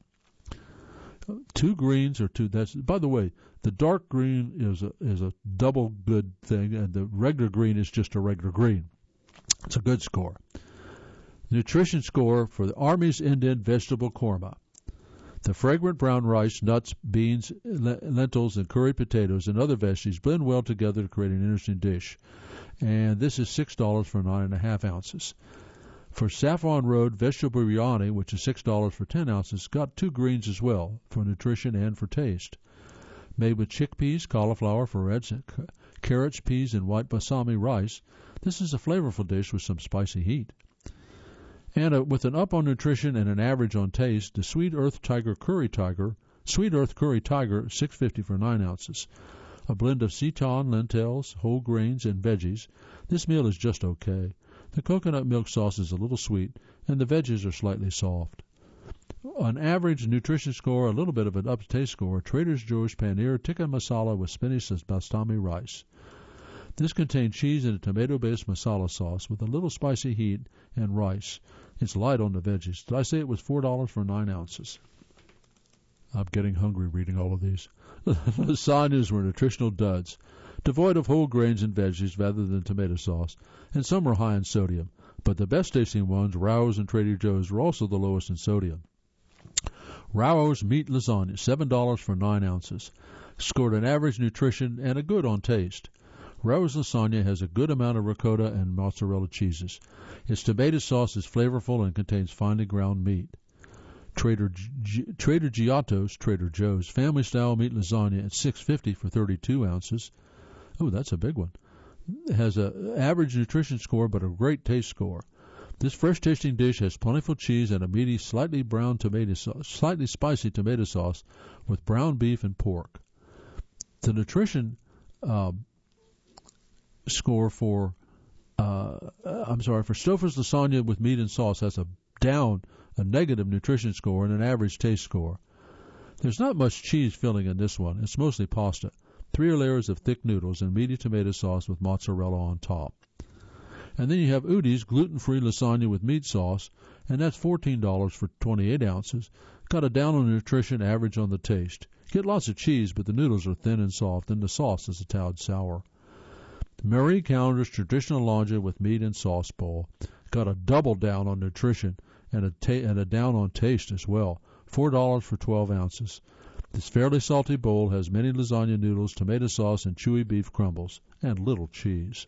2 greens or 2. By the way, the dark green is a double good thing, and the regular green is just a regular green. It's a good score. Nutrition score for the Army's Indian Vegetable Korma. The fragrant brown rice, nuts, beans, lentils, and curried potatoes and other veggies blend well together to create an interesting dish. And this is $6 for 9.5 ounces. For Saffron Road Vegetable Biryani, which is $6 for 10 ounces, got 2 greens as well, for nutrition and for taste. Made with chickpeas, cauliflower, florets, carrots, peas, and white basmati rice, this is a flavorful dish with some spicy heat. And with an up on nutrition and an average on taste, the Sweet Earth Curry Tiger, $6.50 for 9 ounces. a blend of seitan, lentils, whole grains, and veggies, this meal is just okay. The coconut milk sauce is a little sweet, and the veggies are slightly soft. On average nutrition score, a little bit of an up-to-taste score, Trader Joe's Paneer Tikka Masala with spinach and basmati rice. This contains cheese and a tomato-based masala sauce with a little spicy heat and rice. It's light on the veggies. Did I say it was $4 for 9 ounces? I'm getting hungry reading all of these. Lasagnas were nutritional duds, devoid of whole grains and veggies rather than tomato sauce, and some were high in sodium. But the best tasting ones, Rao's and Trader Joe's, were also the lowest in sodium. Rao's meat lasagna, $7 for 9 ounces, scored an average nutrition and a good on taste. Rao's lasagna has a good amount of ricotta and mozzarella cheeses. Its tomato sauce is flavorful and contains finely ground meat. Trader Joe's family-style meat lasagna at $6.50 for 32 ounces. Oh, that's a big one. It has an average nutrition score but a great taste score. This fresh-tasting dish has plentiful cheese and a meaty, slightly spicy tomato sauce with brown beef and pork. The nutrition score for Stouffer's lasagna with meat and sauce has a negative nutrition score and an average taste score. There's not much cheese filling in this one. It's mostly pasta. 3 layers of thick noodles and meaty tomato sauce with mozzarella on top. And then you have Udi's gluten-free lasagna with meat sauce, and that's $14 for 28 ounces. Got a down on nutrition, average on the taste. Get lots of cheese, but the noodles are thin and soft, and the sauce is a tad sour. Marie Callender's traditional lasagna with meat and sauce bowl. Got a double down on nutrition and a down on taste as well. $4 for 12 ounces. This fairly salty bowl has many lasagna noodles, tomato sauce, and chewy beef crumbles, and little cheese.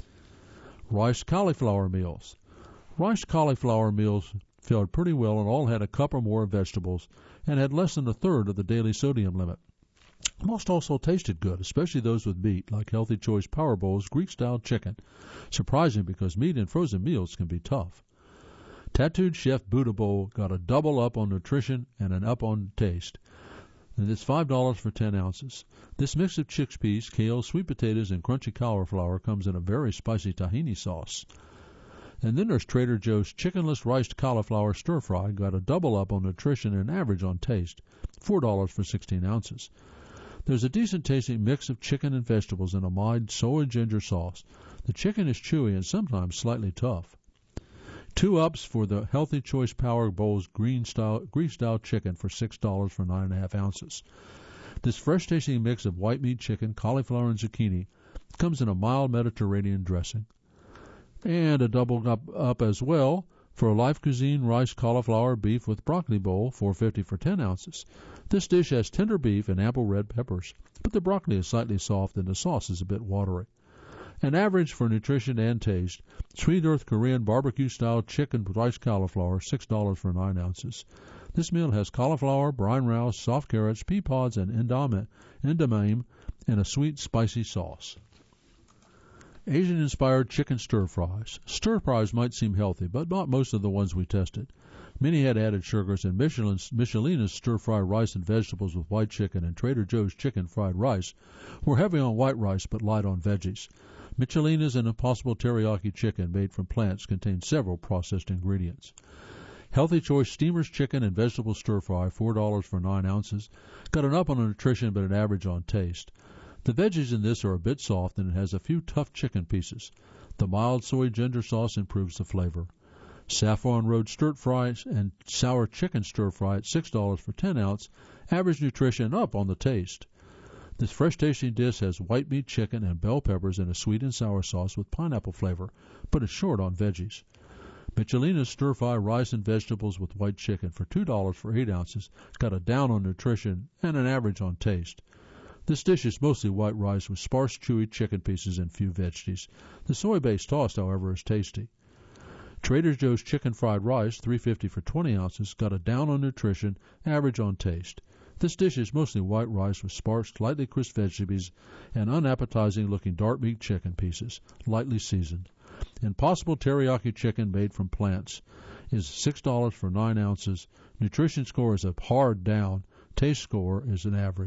Rice cauliflower meals. Rice cauliflower meals fared pretty well and all had a cup or more of vegetables and had less than a third of the daily sodium limit. Most also tasted good, especially those with meat, like Healthy Choice Power Bowl's Greek-style chicken. Surprising because meat in frozen meals can be tough. Tattooed Chef Buddha Bowl got a double up on nutrition and an up on taste. And it's $5 for 10 ounces. This mix of chickpeas, kale, sweet potatoes, and crunchy cauliflower comes in a very spicy tahini sauce. And then there's Trader Joe's chickenless riced cauliflower stir-fry, got a double up on nutrition and average on taste, $4 for 16 ounces. There's a decent-tasting mix of chicken and vegetables in a mild soy ginger sauce. The chicken is chewy and sometimes slightly tough. 2 ups for the Healthy Choice Power Bowl's Greek-style chicken for $6 for 9.5 ounces. This fresh-tasting mix of white meat chicken, cauliflower, and zucchini comes in a mild Mediterranean dressing. And a double up as well for a Life Cuisine rice cauliflower beef with broccoli bowl, $4.50 for 10 ounces. This dish has tender beef and ample red peppers, but the broccoli is slightly soft and the sauce is a bit watery. An average for nutrition and taste, Sweet Earth Korean barbecue-style chicken with rice cauliflower, $6 for 9 ounces. This meal has cauliflower, brine rouse, soft carrots, pea pods, and edamame, and a sweet, spicy sauce. Asian-inspired chicken stir-fries. Stir-fries might seem healthy, but not most of the ones we tested. Many had added sugars, and Michelina's stir-fry rice and vegetables with white chicken and Trader Joe's chicken fried rice were heavy on white rice but light on veggies. Michelina's and Impossible teriyaki chicken made from plants contain several processed ingredients. Healthy Choice Steamer's chicken and vegetable stir-fry, $4 for 9 ounces, got an up on nutrition but an average on taste. The veggies in this are a bit soft and it has a few tough chicken pieces. The mild soy ginger sauce improves the flavor. Saffron Road stir-fry and sour chicken stir-fry at $6 for 10 ounce, average nutrition up on the taste. This fresh-tasting dish has white meat chicken and bell peppers in a sweet and sour sauce with pineapple flavor, but is short on veggies. Michelina's stir-fry rice and vegetables with white chicken for $2 for 8 ounces got a down on nutrition and an average on taste. This dish is mostly white rice with sparse, chewy chicken pieces and few veggies. The soy-based toast, however, is tasty. Trader Joe's chicken fried rice, $3.50 for 20 ounces, got a down on nutrition, average on taste. This dish is mostly white rice with sparse, lightly crisp veggies and unappetizing-looking dark meat chicken pieces, lightly seasoned. Impossible teriyaki chicken made from plants is $6 for 9 ounces. Nutrition score is a hard down. Taste score is an average.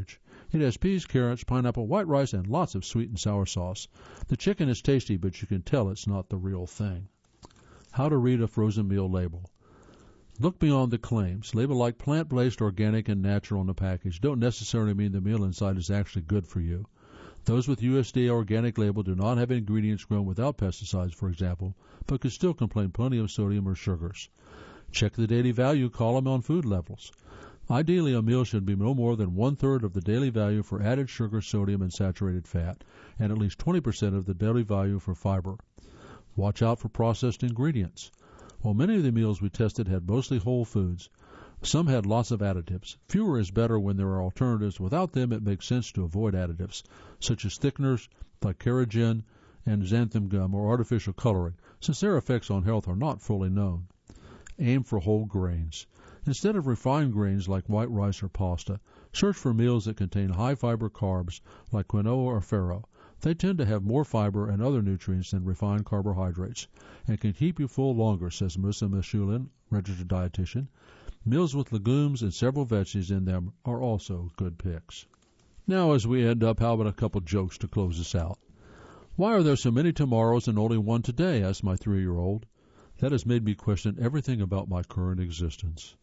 It has peas, carrots, pineapple, white rice, and lots of sweet and sour sauce. The chicken is tasty, but you can tell it's not the real thing. How to read a frozen meal label. Look beyond the claims. Label like plant-based, organic, and natural on the package don't necessarily mean the meal inside is actually good for you. Those with USDA organic label do not have ingredients grown without pesticides, for example, but could still contain plenty of sodium or sugars. Check the daily value column on food levels. Ideally, a meal should be no more than 1/3 of the daily value for added sugar, sodium, and saturated fat, and at least 20% of the daily value for fiber. Watch out for processed ingredients. While many of the meals we tested had mostly whole foods, some had lots of additives. Fewer is better when there are alternatives. Without them, it makes sense to avoid additives, such as thickeners like Caragen and xanthan gum or artificial coloring, since their effects on health are not fully known. Aim for whole grains. Instead of refined grains like white rice or pasta, search for meals that contain high-fiber carbs like quinoa or farro. They tend to have more fiber and other nutrients than refined carbohydrates and can keep you full longer, says Musa Mashulin, registered dietitian. Meals with legumes and several veggies in them are also good picks. Now, as we end up, how about a couple jokes to close us out? Why are there so many tomorrows and only one today? Asked my 3-year-old. That has made me question everything about my current existence.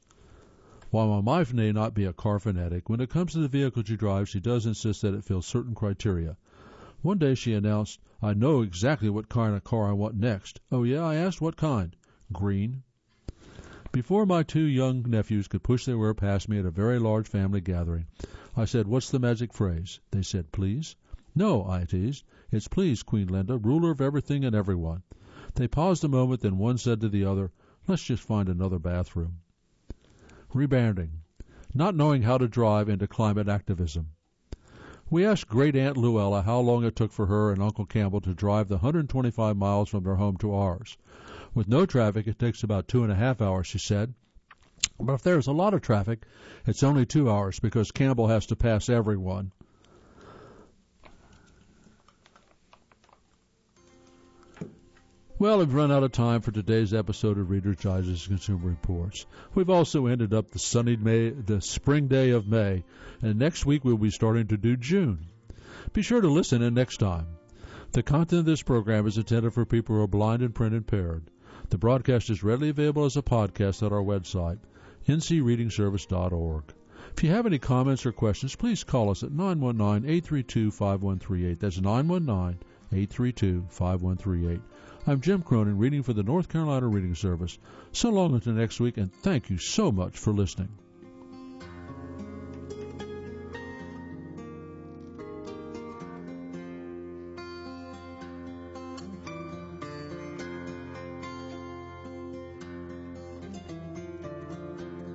While my wife may not be a car fanatic, when it comes to the vehicle she drives, she does insist that it fills certain criteria. One day she announced, "I know exactly what kind of car I want next." "Oh, yeah?" I asked. "What kind?" "Green." Before my 2 young nephews could push their way past me at a very large family gathering, I said, "What's the magic phrase?" They said, "Please." "No," I teased. "It's please, Queen Linda, ruler of everything and everyone." They paused a moment, then one said to the other, "Let's just find another bathroom." Rebranding. Not knowing how to drive into climate activism. We asked Great-Aunt Luella how long it took for her and Uncle Campbell to drive the 125 miles from their home to ours. With no traffic, it takes about 2.5 hours, she said. But if there's a lot of traffic, it's only 2 hours because Campbell has to pass everyone. Well, we've run out of time for today's episode of Reader's Digest Consumer Reports. We've also ended up the spring day of May, and next week we'll be starting to do June. Be sure to listen in next time. The content of this program is intended for people who are blind and print impaired. The broadcast is readily available as a podcast at our website, ncreadingservice.org. If you have any comments or questions, please call us at 919-832-5138. That's 919-832-5138. I'm Jim Cronin, reading for the North Carolina Reading Service. So long until next week, and thank you so much for listening.